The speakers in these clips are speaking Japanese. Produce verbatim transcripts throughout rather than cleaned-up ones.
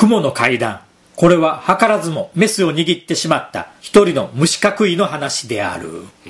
雲の階段。これは図らずもメスを握ってしまった一人の虫かくいの話である。 うん、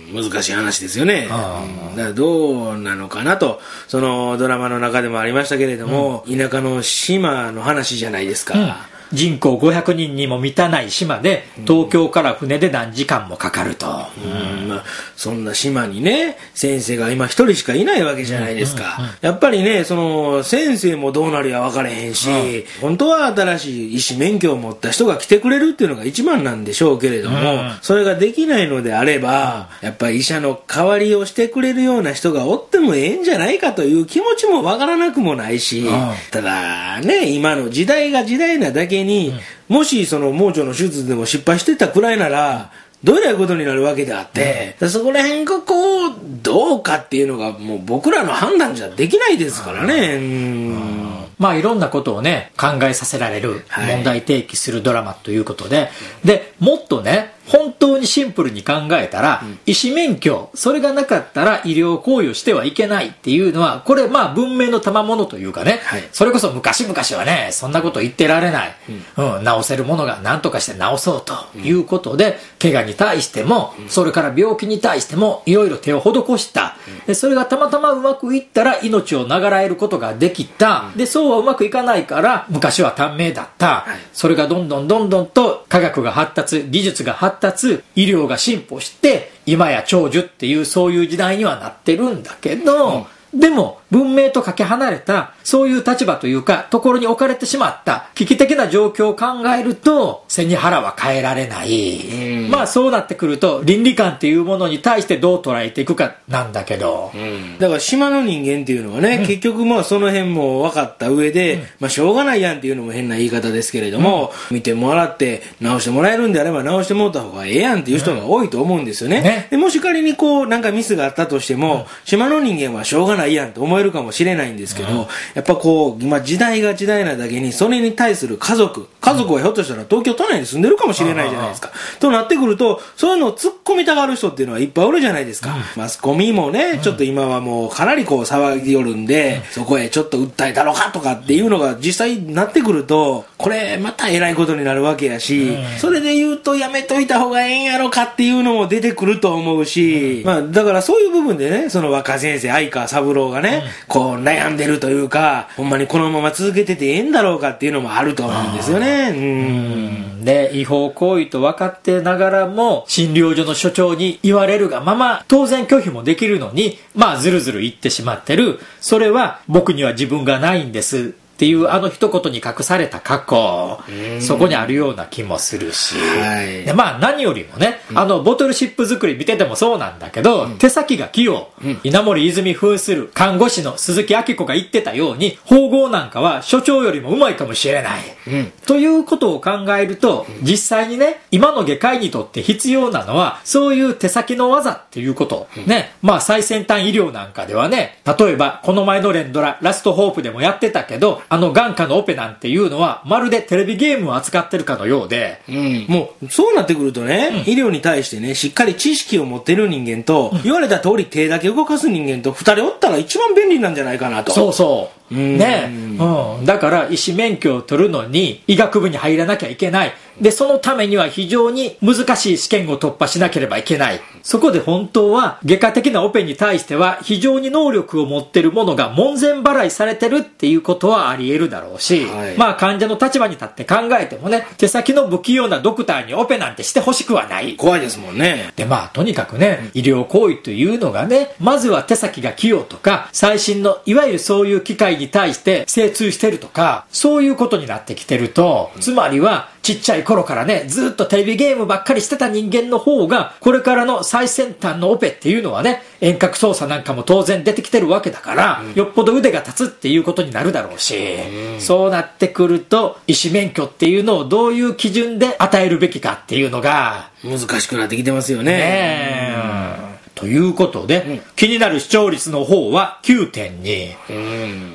難しい話ですよね。うん、だからどうなのかなと、そのドラマの中でもありましたけれども、うん、田舎の島の話じゃないですか。うん、 人口ごひゃくにんにも満たない島で東京から船で何時間もかかると、 うんうんまあ、そんな島にね先生が今一人しかいないわけじゃないですか、うんうんうん、やっぱりねその先生もどうなるや分からへんし、うん、本当は新しい医師免許を持った人が来てくれるっていうのが一番なんでしょうけれども、うん、それができないのであれば、うん、やっぱり医者の代わりをしてくれるような人がおってもええんじゃないかという気持ちも分からなくもないし、うん、ただね今の時代が時代なだけに、うん、もしその盲腸の手術でも失敗してたくらいならどういうことになるわけであって、うん、そこら辺がこうどうかっていうのがもう僕らの判断じゃできないですからね。うんうんまあいろんなことをね考えさせられる、問題提起するドラマということで、はい、でもっとね本当にシンプルに考えたら、うん、医師免許それがなかったら医療行為をしてはいけないっていうのはこれまあ文明の賜物というかね、はい、それこそ昔々はねそんなこと言ってられない、うんうん、治せるものが何とかして治そうということで、うん、怪我に対しても、うん、それから病気に対してもいろいろ手を施した、うん、でそれがたまたまうまくいったら命を長らえることができた、うん、でそうはうまくいかないから昔は短命だった、はい、それがどんどんどんどんと科学が発達技術が発達医療が進歩して今や長寿っていうそういう時代にはなってるんだけど、うん、でも文明とかけ離れたそういう立場というかところに置かれてしまった危機的な状況を考えると背に腹は変えられない、うん、まあそうなってくると倫理観っていうものに対してどう捉えていくかなんだけど、 うん、だから島の人間っていうのはね、うん、結局まあその辺も分かった上で、うんまあ、しょうがないやんっていうのも変な言い方ですけれども、うん、見てもらって直してもらえるんであれば直してもらった方がええやんっていう人が多いと思うんですよね、うんね、でもし仮にこうなんかミスがあったとしても、うん、島の人間はしょうがないやんと思えるかもしれないんですけど、うん、やっぱこう今時代が時代なだけにそれに対する家族家族はひょっとしたら東京都内に住んでるかもしれないじゃないですか、うん、となってくるとそういうのを突っ込みたがる人っていうのはいっぱいおるじゃないですか、うん、マスコミもね、うん、ちょっと今はもうかなりこう騒ぎよるんで、うん、そこへちょっと訴えたろかとかっていうのが実際になってくるとこれまたえらいことになるわけやし、うん、それで言うとやめといた方がええんやろかっていうのも出てくると思うし、うんまあ、だからそういう部分でねその若先生相川三郎がね、うん、こう悩んでるというかほんまにこのまま続けててええんだろうかっていうのもあると思うんですよね。うんうんで違法行為と分かってながらも診療所の所長に言われるがまま当然拒否もできるのにまあずるずる言ってしまってる。それは僕には自分がないんですっていうあの一言に隠された過去、そこにあるような気もするし、はい、でまあ何よりもね、うん、あのボトルシップ作り見ててもそうなんだけど、うん、手先が器用、うん、稲森泉扮する看護師の鈴木明子が言ってたように縫合なんかは所長よりもうまいかもしれない、うん、ということを考えると、うん、実際にね今の外科医にとって必要なのはそういう手先の技っていうこと、うん、ねまあ最先端医療なんかではね例えばこの前の連ドララストホープでもやってたけどあの眼科のオペなんていうのはまるでテレビゲームを扱ってるかのようで、 うん、もうそうなってくるとね、うん、医療に対してねしっかり知識を持ってる人間と、うん、言われた通り手だけ動かす人間とふたりおったら一番便利なんじゃないかなと。 そうそうねうん、だから医師免許を取るのに医学部に入らなきゃいけない。でそのためには非常に難しい試験を突破しなければいけない。そこで本当は外科的なオペに対しては非常に能力を持ってるものが門前払いされてるっていうことはあり得るだろうし、はい、まあ患者の立場に立って考えてもね手先の不器用なドクターにオペなんてしてほしくはない。 怖いですもんね。 でまあとにかくね医療行為というのがねまずは手先が器用とか最新のいわゆるそういう機械に対して精通してるとかそういうことになってきてると、つまりはちっちゃい頃からねずっとテレビゲームばっかりしてた人間の方がこれからの最先端のオペっていうのはね遠隔操作なんかも当然出てきてるわけだから、うん、よっぽど腕が立つっていうことになるだろうし、うん、そうなってくると医師免許っていうのをどういう基準で与えるべきかっていうのが難しくなってきてますよね。 ねえ、うんということで、うん、気になる視聴率の方は きゅうてんに、うん、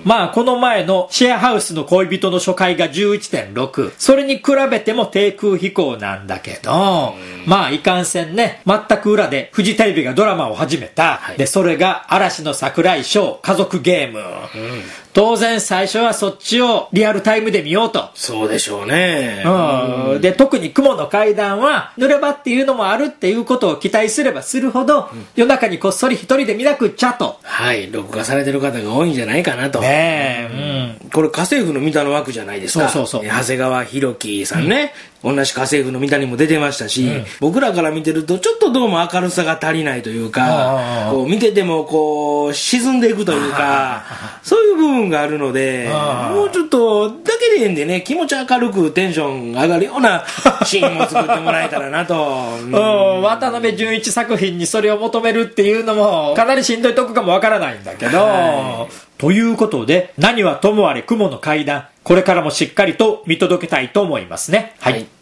まあこの前のシェアハウスの恋人の初回が じゅういってんろく それに比べても低空飛行なんだけど、うん、まあいかんせんね全く裏でフジテレビがドラマを始めた、はい、でそれが嵐の櫻井翔家族ゲーム、うん、 当然最初はそっちをリアルタイムで見ようと。 そうでしょうね。 うん、で特に雲の階段は濡れ場っていうのもあるっていうことを期待すればするほど、うん、夜中にこっそり一人で見なくっちゃと。 はい、録画されてる方が多いんじゃないかなと。 ねえ、うん、 これ家政婦の三田の枠じゃないですか。 そうそうそう。 長谷川博己さんね、うん、同じ家政婦の三田にも出てましたし、うん、僕らから見てるとちょっとどうも明るさが足りないというか、こう見ててもこう沈んでいくというか、そういう部分があるので、もうちょっとだけでいいんでね、気持ち明るくテンション上がるようなシーンを作ってもらえたらなと。 うん、渡辺淳一作品にそれを求めるっていうのもかなりしんどいとこかもわからないんだけど、はい、ということで何はともあれ雲の階段、これからもしっかりと見届けたいと思いますね。はい、はい。